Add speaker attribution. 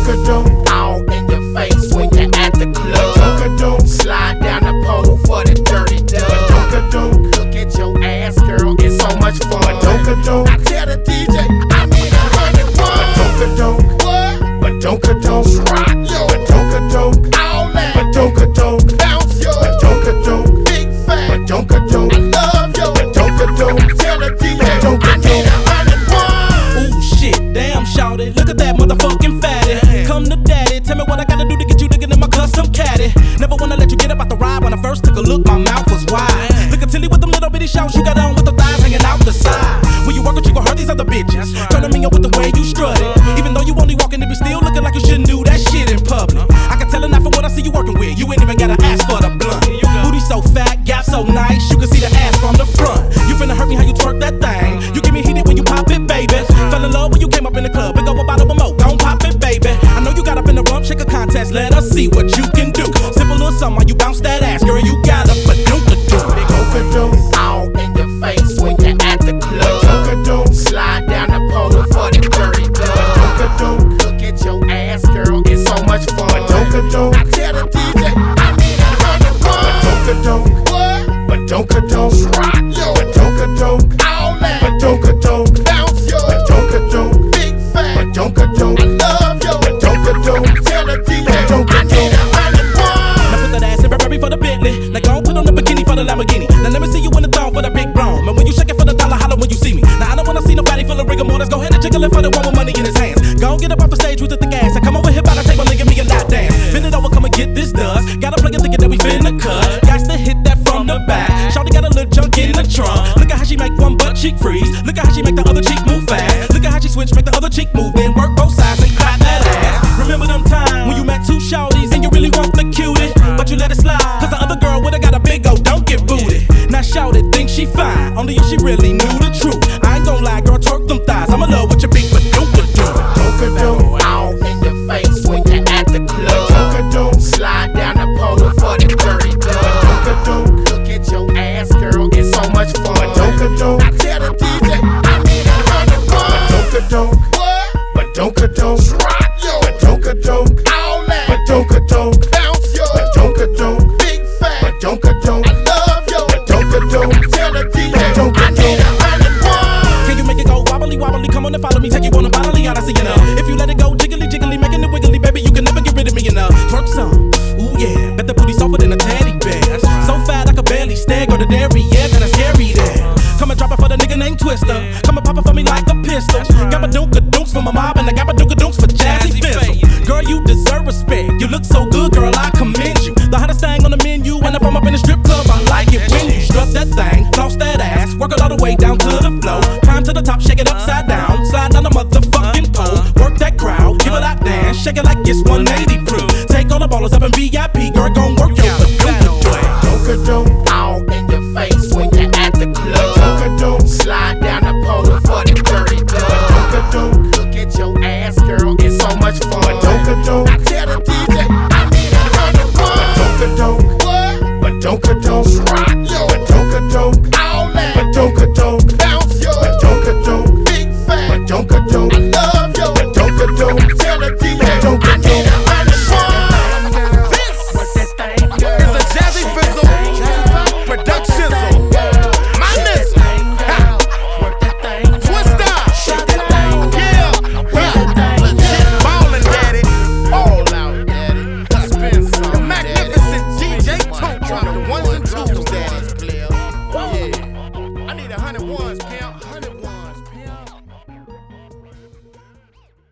Speaker 1: Badonka-donk, all in your face when you're at the club. Badonka-donk, slide down the pole for the dirty dub. Badonka-donk, look at your ass, girl, it's so much fun. Badonka-donk, I tell the DJ I need 101. Badonka-donk, what? Badonka-donk, rock yo. Badonka-donk, all that. Badonka-donk, bounce yo. Badonka-donk, big fat. Badonka-donk, I love yo. Badonka-donk, I tell the DJ I need 101.
Speaker 2: Ooh shit, damn shawty, look at that motherfucking fatty. Come to daddy, tell me what I gotta do to get you digging in my custom caddy. Never wanna let you get up out the ride. When I first took a look, my mouth was wide. Look at Tilly with them little bitty shorts you got on with the thighs hanging out the side. When you walk with you gon' hurt these other bitches. Turning me up with the way you strut it. Even though you only walking, it be still looking like you shouldn't do that shit in public. I can tell enough from what I see you working with. You ain't even gotta ask for the blunt. Booty so fat, gap so nice, you can see the ass from the front. You finna hurt me how you twerk that thing. You get me heated when you pop it, baby. Fell in love when you came up in the club. Pick up a bottle of more, don't pop it, baby. I know you got up in the rump, shake a contest. Let us see what you can do. Sip a little something while you bounce that ass, girl. You got a badonka-do.
Speaker 1: Badonka-donk, all in your face when you're at the club. Badonka-donk, slide down the pole for the dirty dub. Badonka-donk, look at your ass, girl, it's so much fun. Badonka-donk, I tell the DJ I need 101. Badonka-donk, what? Badonka-donk, rock yo. Badonka-donk, all that. Badonka-donk, bounce yo. Badonka-donk, big fat. Badonka-donk, I love yo. Badonka-donk, I tell the DJ I need 101.
Speaker 2: Now put that ass in Burberry for the Bentley. Now go put on the bikini for the Lamborghini. Now let me see you in the thong for the big brown. And when you shake it for the dollar, holler when you see me. Now I don't wanna see nobody full of rigor more. Let's go ahead and jiggle it for the one with money in his hands. Go get up off the stage with the thick ass. I come over here by the table and give me a lap dance. Bend it over, come and get this dust. Got a player thinking that we finna cut. Guys to hit that from the back. Shawty got a little junk in the trunk. Look at how she make one butt cheek freeze. Look at how she make the other cheek move fast. Look at how she switch, make the other cheek move. Then work both sides and clap that ass. Remember them times when you met two shawties and you really want the cutest, but you let it slide cause the other girl would've got a big old don't get booty. Now shawty think she fine, only if she really knew the truth. I ain't gon' lie, girl, twerk them thighs. I'm in love with your big badonka-do.
Speaker 1: Badonka-donk, all in your face when you're at the club. Badonka-donk, slide down the pole for the dirty dub. Badonka-donk, look at your ass, girl, it's so much fun. Badonka-donk, I tell the DJ I need 101. Badonka-donk, what? Badonka-donk, rock yo. Badonka-donk, all that. Badonka-donk, bounce yo. Badonka-donk, big fat. Badonka-donk, I love yo. Badonka-donk, I tell the DJ I need 101.
Speaker 2: Can you make it go wobbly wobbly? Come on and follow me, take you on a bodily odyssey enough. If you let it go jiggly jiggly, making it wiggly, baby, you can never get rid of me enough. Twerk some, ooh yeah, bet the booty softer than a teddy bear. So fat I could barely stare, go to dairy, yeah, kinda scary there. Come and drop it for the nigga named Twister. Come and pop it for me like a pistol. Got badonka-donks for my mob and I got badonka-donks for Jazzy Fizzle. Girl, you deserve respect. You look so good, girl, I commend you. The hottest thing on the menu, and if I'm up in the strip club, I like it when you strut that thing, floss that ass, work it all the way down to the floor. Climb to the top, shake it upside down, slide down the motherfucking pole. Work that crowd, give it that dance, shake it like it's 180 proof. Take all the ballers up in VIP.